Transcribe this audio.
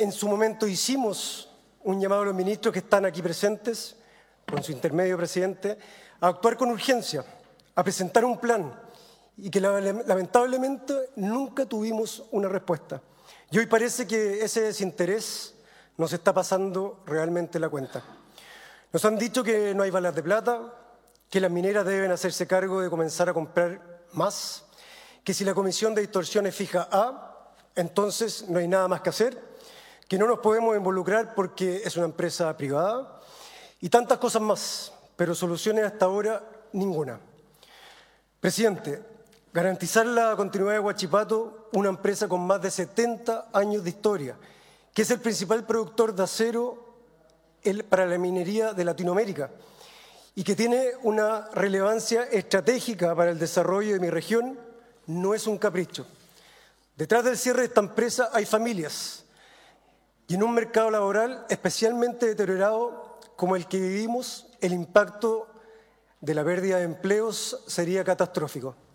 en su momento hicimos un llamado a los ministros que están aquí presentes, con su intermedio, presidente, a actuar con urgencia, a presentar un plan, y que lamentablemente nunca tuvimos una respuesta. Y hoy parece que ese desinterés nos está pasando realmente la cuenta. Nos han dicho que no hay balas de plata, que las mineras deben hacerse cargo de comenzar a comprar más, que si la Comisión de Distorsiones fija A, entonces no hay nada más que hacer, que no nos podemos involucrar porque es una empresa privada y tantas cosas más, pero soluciones hasta ahora ninguna. Presidente, garantizar la continuidad de Huachipato, una empresa con más de 70 años de historia, que es el principal productor de acero para la minería de Latinoamérica y que tiene una relevancia estratégica para el desarrollo de mi región, no es un capricho. Detrás del cierre de esta empresa hay familias y en un mercado laboral especialmente deteriorado como el que vivimos, el impacto de la pérdida de empleos sería catastrófico.